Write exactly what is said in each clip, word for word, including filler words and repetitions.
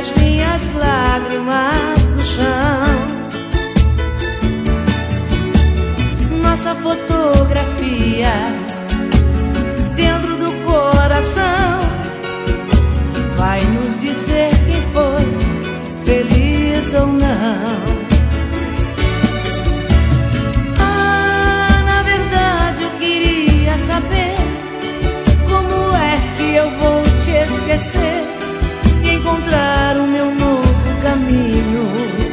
as minhas lágrimas no chão. Nossa fotografia dentro do coração vai nos dizer quem foi feliz ou não. Ah, na verdade eu queria saber como é que eu vou te esquecer e encontrar o meu novo caminho.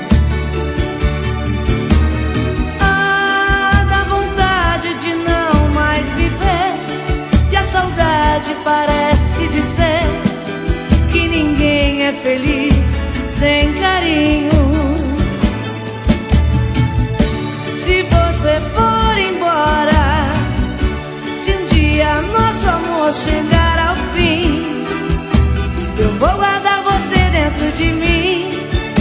Ah, dá vontade de não mais viver, e a saudade parece dizer que ninguém é feliz sem carinho. Se você for embora, se um dia nosso amor chegar ao fim, eu vou guardar você dentro de mim.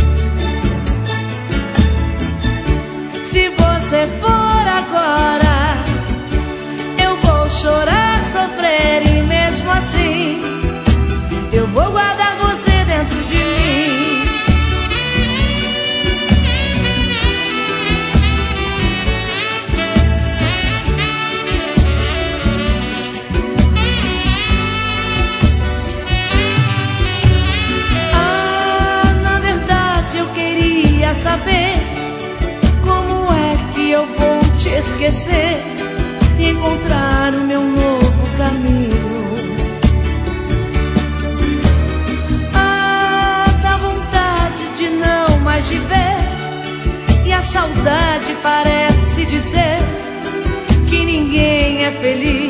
Se você for agora, eu vou chorar, sofrer e mesmo assim eu vou guardar você dentro de mim. Ah, na verdade eu queria saber como é que eu vou te esquecer e encontrar o meu novo caminho. De ver, e a saudade parece dizer que ninguém é feliz